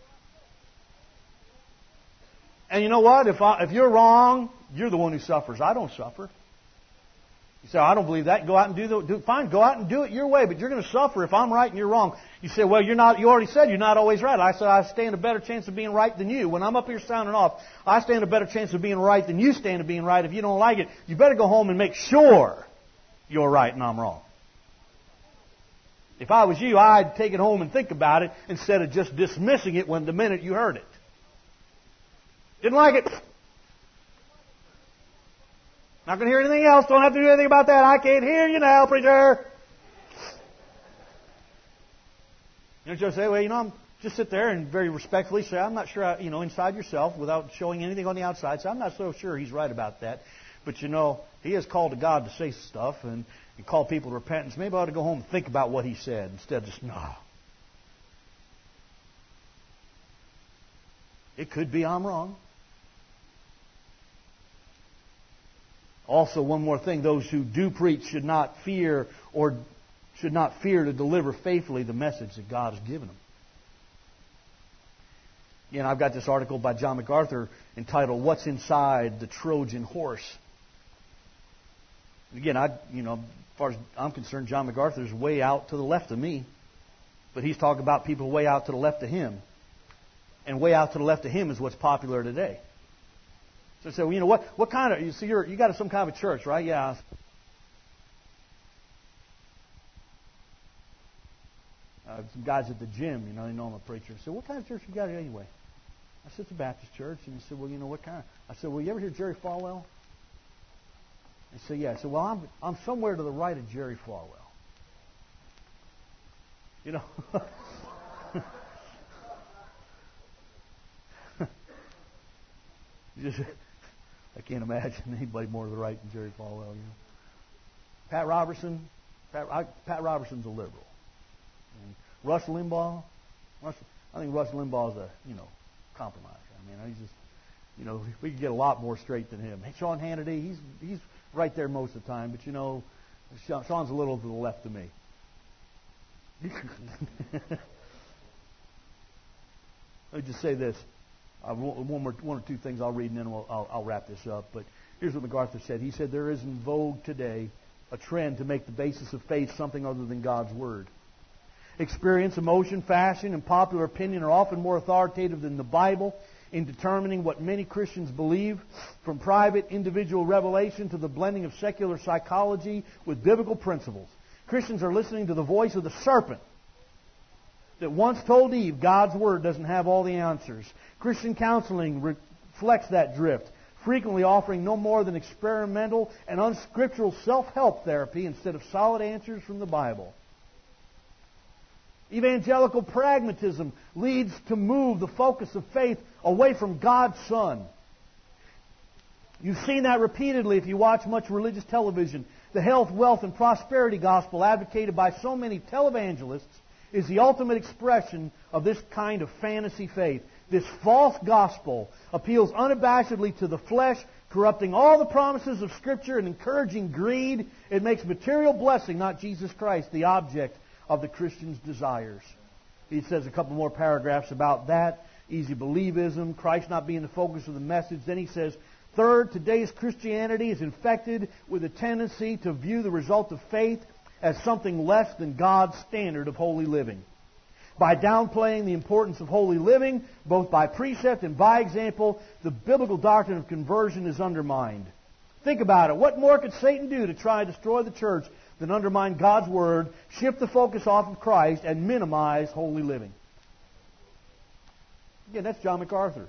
And you know what? If I, if you're wrong, you're the one who suffers. I don't suffer. You say, I don't believe that. Go out and do the do, fine. Go out and do it your way, but you're going to suffer if I'm right and you're wrong. You say, well, you're not. You already said you're not always right. I said I stand a better chance of being right than you. When I'm up here sounding off, I stand a better chance of being right than you stand of being right. If you don't like it, you better go home and make sure you're right and I'm wrong. If I was you, I'd take it home and think about it instead of just dismissing it when the minute you heard it. Didn't like it? Not going to hear anything else. Don't have to do anything about that. I can't hear you now, preacher. You know, just say, well, you know, I'm just sit there and very respectfully say, I'm not sure, I, you know, inside yourself, without showing anything on the outside, say, I'm not so sure he's right about that. But, you know, he has called to God to say stuff and, and call people to repentance. Maybe I ought to go home and think about what he said instead of just, no. It could be I'm wrong. Also, one more thing, those who do preach should not fear or should not fear to deliver faithfully the message that God has given them. Again, I've got this article by John MacArthur entitled, What's Inside the Trojan Horse? Again, I, you know, as far as I'm concerned, John MacArthur's way out to the left of me. But he's talking about people way out to the left of him. And way out to the left of him is what's popular today. So I said, well, you know, what, what kind of, you see, you're, you got some kind of a church, right? Yeah. Uh, some guys at the gym, you know, they know I'm a preacher. I said, what kind of church you got here anyway? I said, it's a Baptist church. And he said, well, you know, what kind? I said, well, you ever hear Jerry Falwell? He said, yeah. I said, well, I'm, I'm somewhere to the right of Jerry Falwell. You know. Just, I can't imagine anybody more to the right than Jerry Falwell. You know. Pat Robertson, Pat, I, Pat Robertson's a liberal. And Rush Limbaugh, Rush, I think Rush Limbaugh is a you know compromise. I mean, he's just you know we could get a lot more straight than him. Hey, Sean Hannity, he's he's right there most of the time, but you know Sean's a little to the left of me. Let me just say this. Uh, one, more, one or two things I'll read and then we'll, I'll, I'll wrap this up. But here's what MacArthur said. He said, there is in vogue today a trend to make the basis of faith something other than God's Word. Experience, emotion, fashion, and popular opinion are often more authoritative than the Bible in determining what many Christians believe, from private individual revelation to the blending of secular psychology with biblical principles. Christians are listening to the voice of the serpent that once told Eve God's Word doesn't have all the answers. Christian counseling reflects that drift, frequently offering no more than experimental and unscriptural self-help therapy instead of solid answers from the Bible. Evangelical pragmatism leads to move the focus of faith away from God's Son. You've seen that repeatedly if you watch much religious television. The health, wealth, and prosperity gospel advocated by so many televangelists is the ultimate expression of this kind of fantasy faith. This false gospel appeals unabashedly to the flesh, corrupting all the promises of Scripture and encouraging greed. It makes material blessing, not Jesus Christ, the object of the Christian's desires. He says a couple more paragraphs about that. Easy believism, Christ not being the focus of the message. Then he says, third, today's Christianity is infected with a tendency to view the result of faith as something less than God's standard of holy living. By downplaying the importance of holy living, both by precept and by example, the biblical doctrine of conversion is undermined. Think about it. What more could Satan do to try to destroy the church than undermine God's Word, shift the focus off of Christ, and minimize holy living? Again, that's John MacArthur.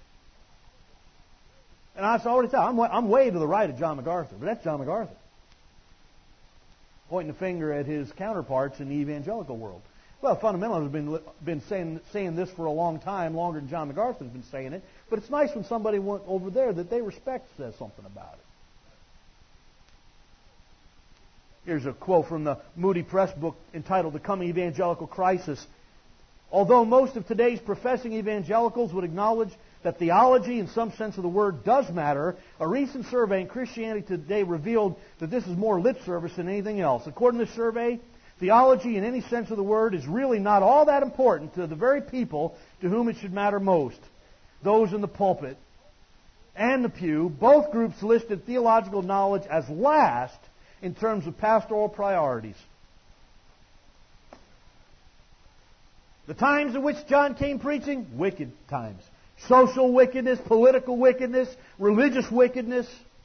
And I already tell you, I'm, I'm way to the right of John MacArthur, but that's John MacArthur. Pointing the finger at his counterparts in the evangelical world. Well, fundamentalists have been, been saying, saying this for a long time, longer than John MacArthur has been saying it. But it's nice when somebody went over there that they respect says something about it. Here's a quote from the Moody Press book entitled The Coming Evangelical Crisis. Although most of today's professing evangelicals would acknowledge that theology, in some sense of the word, does matter, a recent survey in Christianity Today revealed that this is more lip service than anything else. According to this survey, theology, in any sense of the word, is really not all that important to the very people to whom it should matter most, those in the pulpit and the pew. Both groups listed theological knowledge as last in terms of pastoral priorities. The times in which John came preaching, wicked times. Social wickedness, political wickedness, religious wickedness.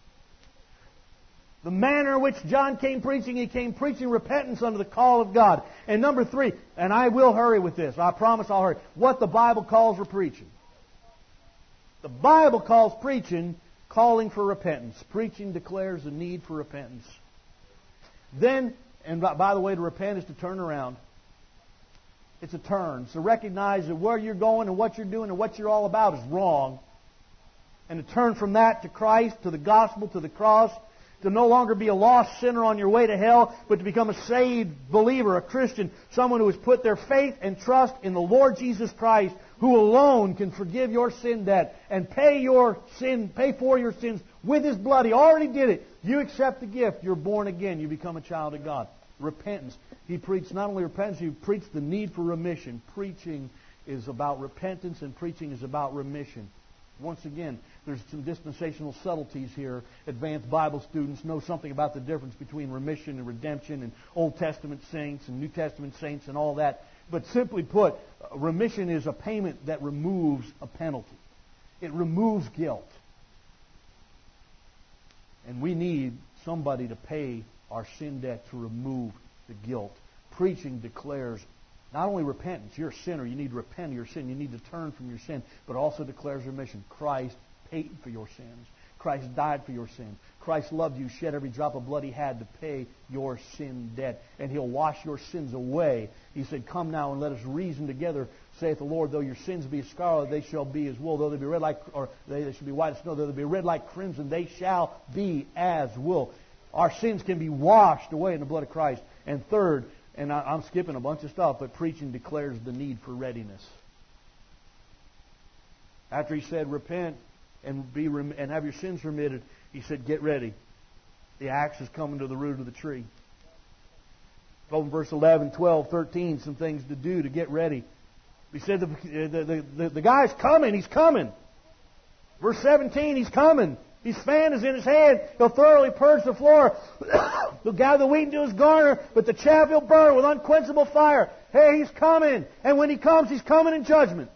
The manner in which John came preaching, he came preaching repentance under the call of God. And number three, and I will hurry with this, I promise I'll hurry, what the Bible calls for preaching. The Bible calls preaching calling for repentance. Preaching declares the need for repentance. Then, and by the way, to repent is to turn around. It's a turn. So recognize that where you're going and what you're doing and what you're all about is wrong. And to turn from that to Christ, to the gospel, to the cross, to no longer be a lost sinner on your way to hell, but to become a saved believer, a Christian, someone who has put their faith and trust in the Lord Jesus Christ, who alone can forgive your sin debt and pay your sin, pay for your sins with His blood. He already did it. You accept the gift. You're born again. You become a child of God. Repentance. He preached not only repentance, He preached the need for remission. Preaching is about repentance and preaching is about remission. Once again, there's some dispensational subtleties here. Advanced Bible students know something about the difference between remission and redemption and Old Testament saints and New Testament saints and all that. But simply put, remission is a payment that removes a penalty. It removes guilt. And we need somebody to pay our sin debt to remove the guilt. Preaching declares not only repentance, you're a sinner, you need to repent of your sin, you need to turn from your sin, but also declares remission. Christ paid for your sins. Christ died for your sins. Christ loved you, shed every drop of blood He had to pay your sin debt. And He'll wash your sins away. He said, come now and let us reason together, saith the Lord, though your sins be as scarlet, they shall be as wool. Though they be red like, or they, they shall be white as snow, though they be red like crimson, they shall be as wool. Our sins can be washed away in the blood of Christ. And third, and I, I'm skipping a bunch of stuff, but preaching declares the need for readiness. After He said, repent and be rem- and have your sins remitted, He said, get ready. The axe is coming to the root of the tree. Over in verse eleven, twelve, thirteen, some things to do to get ready. He said, the, the, the, the guy's coming, he's coming. Verse seventeen, he's coming. His fan is in his hand. He'll thoroughly purge the floor. He'll gather the wheat into his garner, but the chaff he'll burn with unquenchable fire. Hey, He's coming. And when He comes, He's coming in judgment.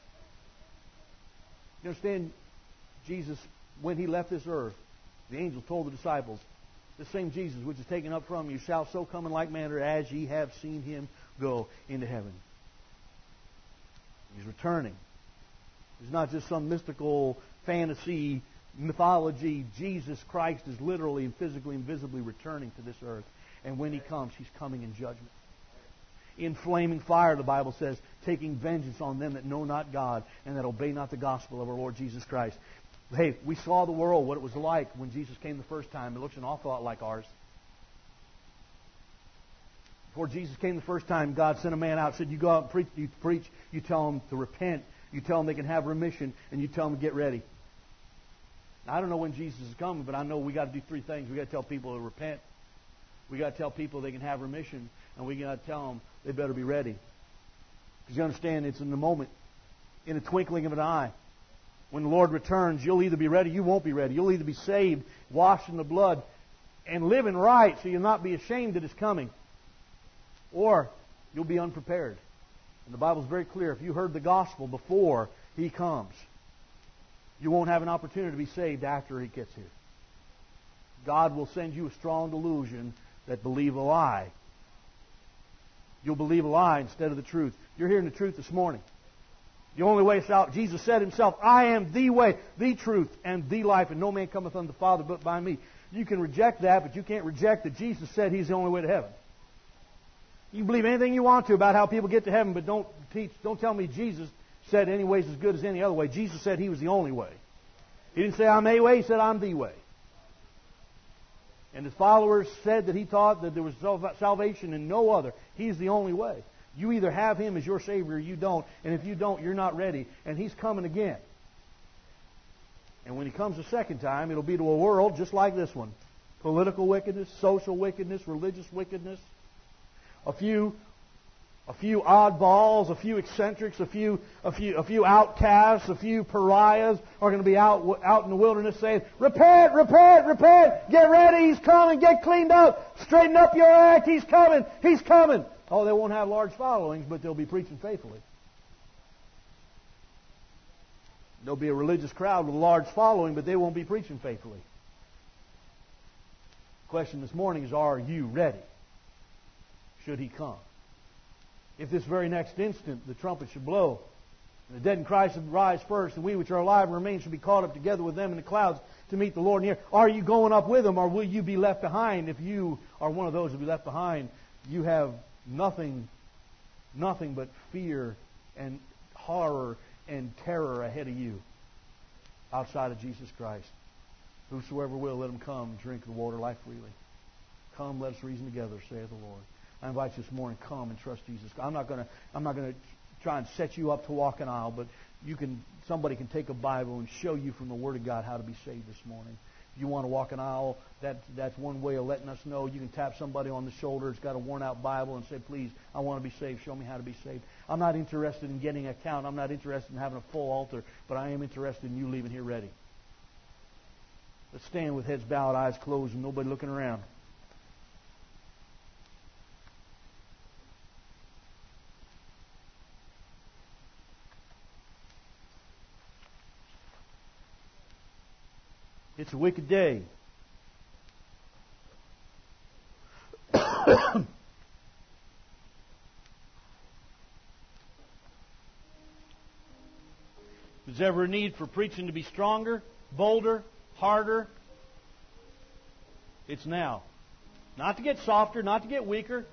You understand, Jesus, when He left this earth, the angel told the disciples, the same Jesus which is taken up from you shall so come in like manner as ye have seen Him go into heaven. He's returning. It's not just some mystical fantasy mythology. Jesus Christ is literally and physically and visibly returning to this earth. And when He comes, He's coming in judgment. In flaming fire, the Bible says, taking vengeance on them that know not God and that obey not the gospel of our Lord Jesus Christ. Hey, we saw the world, what it was like when Jesus came the first time. It looks an awful lot like ours. Before Jesus came the first time, God sent a man out and said, you go out and preach, you preach, you tell them to repent, you tell them they can have remission, and you tell them to get ready. Now, I don't know when Jesus is coming, but I know we got to do three things. We got to tell people to repent. We got to tell people they can have remission, and we got to tell them they better be ready. Because you understand, it's in the moment, in a twinkling of an eye. When the Lord returns, you'll either be ready, you won't be ready. You'll either be saved, washed in the blood, and living right so you'll not be ashamed at His coming. Or you'll be unprepared. And the Bible's very clear. If you heard the gospel before He comes, you won't have an opportunity to be saved after He gets here. God will send you a strong delusion that believe a lie. You'll believe a lie instead of the truth. You're hearing the truth this morning. The only way is out. Jesus said Himself, I am the way, the truth, and the life, and no man cometh unto the Father but by me. You can reject that, but you can't reject that Jesus said He's the only way to heaven. You can believe anything you want to about how people get to heaven, but don't teach, don't tell me Jesus said any way is as good as any other way. Jesus said He was the only way. He didn't say I'm a way, He said I'm the way. And His followers said that He taught that there was salvation in no other. He's the only way. You either have Him as your Savior or you don't. And if you don't, you're not ready. And He's coming again. And when He comes a second time, it'll be to a world just like this one. Political wickedness, social wickedness, religious wickedness. A few A few oddballs, a few eccentrics, a few, a few, a few outcasts, a few pariahs are going to be out, out in the wilderness saying, repent, repent, repent, get ready, He's coming, get cleaned up, straighten up your act, He's coming, He's coming. Oh, they won't have large followings, but they'll be preaching faithfully. There'll be a religious crowd with a large following, but they won't be preaching faithfully. The question this morning is, are you ready? Should He come? If this very next instant the trumpet should blow, The dead in Christ will rise first, and we which are alive and remain shall be caught up together with them in the clouds to meet the Lord in the air. Are you going up with them, or will you be left behind? If you are one of those who will be left behind, you have nothing, nothing but fear and horror and terror ahead of you outside of Jesus Christ. Whosoever will, let him come, drink the water life freely. Come, let us reason together, saith the Lord. I invite you this morning, come and trust Jesus. I'm not going to. I'm not going to try and set you up to walk an aisle, but you can. Somebody can take a Bible and show you from the Word of God how to be saved this morning. If you want to walk an aisle, that that's one way of letting us know. You can tap somebody on the shoulder who's got a worn-out Bible and say, "Please, I want to be saved. Show me how to be saved." I'm not interested in getting a count. I'm not interested in having a full altar, but I am interested in you leaving here ready. Let's stand with heads bowed, eyes closed, and nobody looking around. It's a wicked day. If there's ever a need for preaching to be stronger, bolder, harder, it's now. Not to get softer, not to get weaker.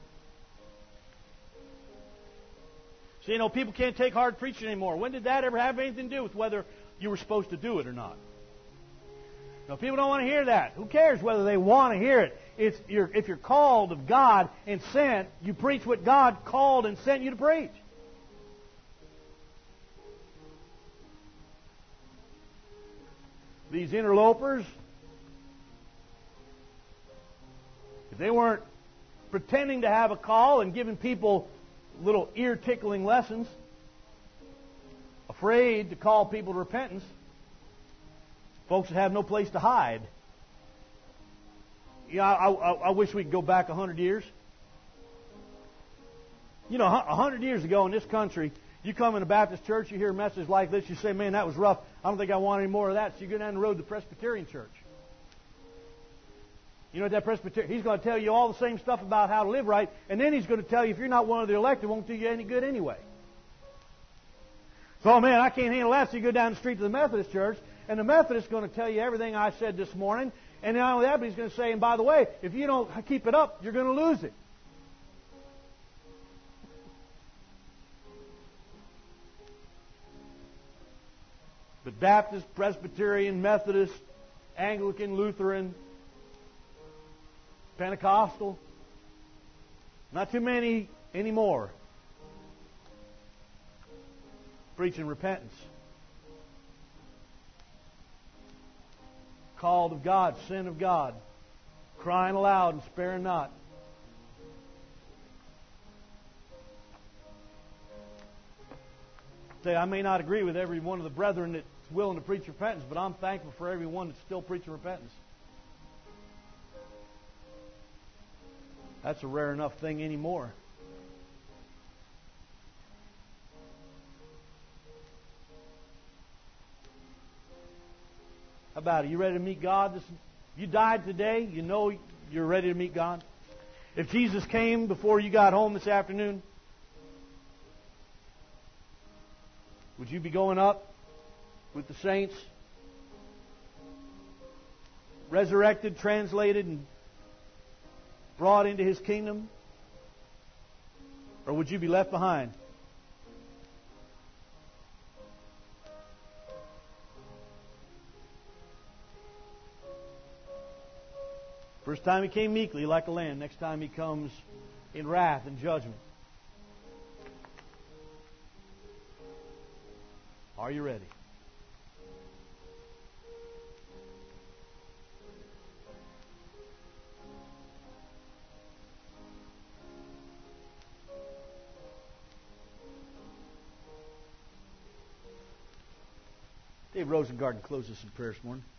So, you know, people can't take hard preaching anymore. When did that ever have anything to do with whether you were supposed to do it or not? No, people don't want to hear that. Who cares whether they want to hear it? It's, you're, if you're called of God and sent, you preach what God called and sent you to preach. These interlopers, if they weren't pretending to have a call and giving people little ear-tickling lessons, afraid to call people to repentance, folks would have no place to hide. You know, I, I, I wish we could go back a hundred years. You know, a hundred years ago in this country, you come in a Baptist church, you hear a message like this, you say, "Man, that was rough. I don't think I want any more of that." So you go down the road to the Presbyterian church. You know what that Presbyterian, he's going to tell you all the same stuff about how to live right, and then he's going to tell you if you're not one of the elect, it won't do you any good anyway. So, oh man, I can't handle that. So you go down the street to the Methodist church, and the Methodist is going to tell you everything I said this morning. And not only that, but he's going to say, and by the way, if you don't keep it up, you're going to lose it. But Baptist, Presbyterian, Methodist, Anglican, Lutheran, Pentecostal, not too many anymore preaching repentance. Called of God, sin of God, crying aloud and sparing not. Say, I may not agree with every one of the brethren that's willing to preach repentance, but I'm thankful for every one that's still preaching repentance. That's a rare enough thing anymore. How about it? You ready to meet God? This, you died today. You know you're ready to meet God. If Jesus came before you got home this afternoon, would you be going up with the saints? Resurrected, translated, and brought into His kingdom? Or would you be left behind? First time He came meekly like a lamb. Next time He comes in wrath and judgment. Are you ready? Dave Rosengarten closes in prayer this morning.